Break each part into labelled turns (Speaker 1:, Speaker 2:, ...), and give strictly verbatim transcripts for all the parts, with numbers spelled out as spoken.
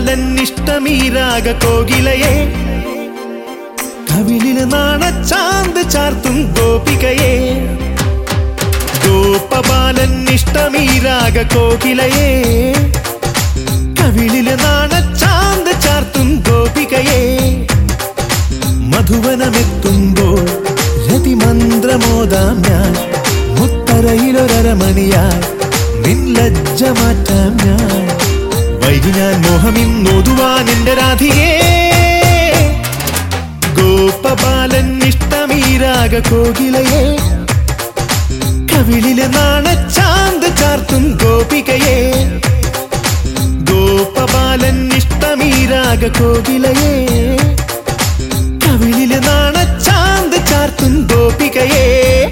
Speaker 1: ഗോപബാലൻ ഇഷ്ടമീരാഗ കോകിലയെ കവിളില് നാണച്ചാന്ത് ചാർത്തും ഗോപികയെ ഗോപബാലൻ ഇഷ്ടമീരാഗ കോകിലയെ കവിളില് നാണച്ചാന്ത് ചാർത്തും ഗോപികയെ മധുവനമെത്തുമ്പോൾ രതിമന്ത്രമോദാം ഞാൻ മുത്തറയിലൊരമണിയായി നിൻ ലജ്ജ മാറ്റാം ഞാൻ വൈകി ഞാൻ മോഹമിന്നോതുവാൻ എന്റെ രാധികേ ഗോപബാലൻ ഇഷ്ടമീരാഗ കോകിലയെ കവിളില് നാണച്ചാന്ത് ചാർത്തും ഗോപികയെ ഗോപബാലൻ ഇഷ്ടമീരാഗ കോകിലയെ കവിളില് നാണച്ചാന്ത് ചാർത്തും ഗോപികയെ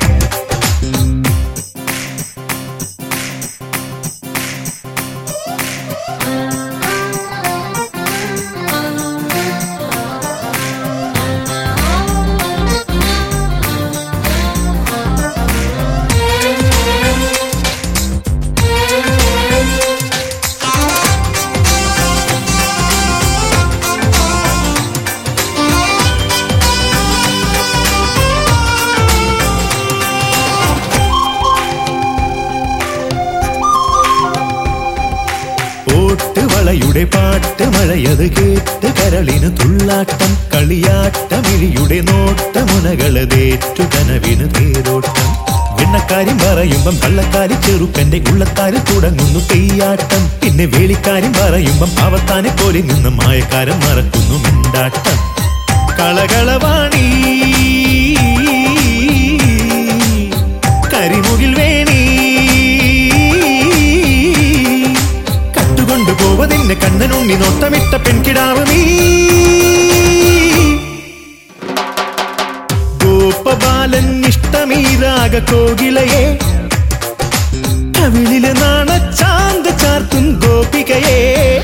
Speaker 1: വളയുടെ പാട്ട് മഴയത് കേട്ട് കരളിന് തുള്ളാട്ടം കളിയാട്ടമിഴിയുടെ നോട്ടമുനകളതേറ്റു കനവിന് തേരോട്ടം വെണ്ണക്കാര്യം പറയുമ്പം കള്ളക്കാരി ചെറുക്കന്റെ ഉള്ളത്താരിൽ തുടങ്ങുന്നു തെയ്യാട്ടം പിന്നെ വേളിക്കാര്യം പറയുമ്പം പാവത്താനെ പോലെ നിന്ന് മായക്കാരൻ മറക്കുന്നു മിണ്ടാട്ടം കളകളവാണി കരിമുകിൽ വേണി പോവതിന്റെ കണ്ണനുണ്ണി നോട്ടമിട്ട പെൺകിടാവ് നീ ഗോപബാലൻ ഇഷ്ടമീരാഗ കോകിലയെ കവിളില് നാണച്ചാന്ത് ചാർത്തും ഗോപികയെ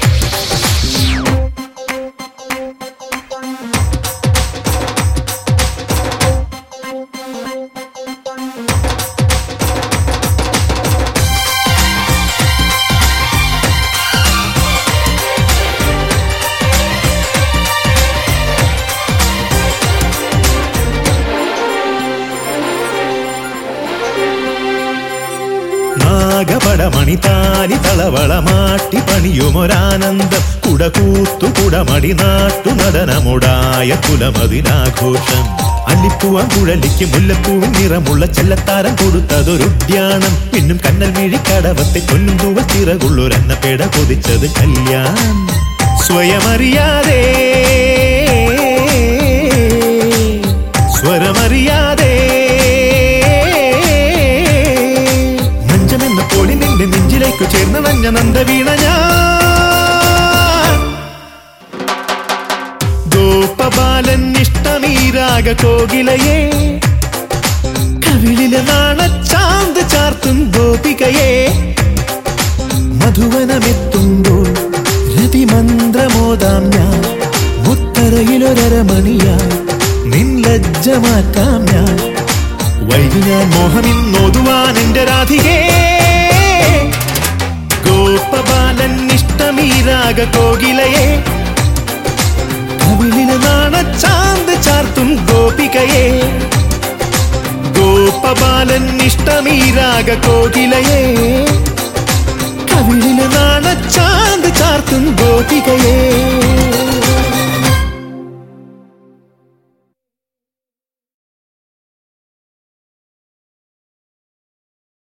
Speaker 1: നാഗപടമണി താലി തളവളമാട്ടി പണിയുമൊരാനന്ദം കുടകൂത്തു കുടമടി നാട്ടു നടനമുടായ കുലമതിനാഘോഷം അല്ലിപ്പൂവാൻ കുഴലിക്ക് മുല്ലപ്പൂവിൻ നിറമുള്ള ചെല്ലത്താരം കൊടുത്തതൊരുദ്യാനം പിന്നും കണ്ണൽ മിഴിക്കടവത്തെ പൊന്നും തൂവൽ ചിറകുള്ളൊരെന്ന പേട കൊതിച്ചത് കല്യാണം സ്വയമറിയാതെ സ്വരമറിയാതെ ോളി നിന്റെ നെഞ്ചിലേക്കു ചേർന്ന് നഞ്ഞ നന്ദ വീണ ഞാൻ ഗോപബാലൻ ഇഷ്ടമീരാഗ കോകിലയെ കവിളില് നാണച്ചാന്ത് ചാർത്തും ഗോപികയെ മധുവനമെത്തുമ്പോൾ രതിമന്ത്രമോദാം ഞാൻ മുത്തറയിലൊരമണിയായി നിൻ ലജ്ജ മാറ്റാം ഞാൻ വൈകി ഞാൻ മോഹമിന്നോതുവാൻ എന്റെ രാധികേ ഗോപബാലൻ ഇഷ്ടമീരാഗ കോകിലയെ കവിളില് നാണച്ചാന്ത് ചാർത്തും ഗോപികയെ ഗോപബാലൻ ഇഷ്ടമീരാഗ കോകിലയെ കവിളില് നാണച്ചാന്ത് ചാർത്തും ഗോപികയെ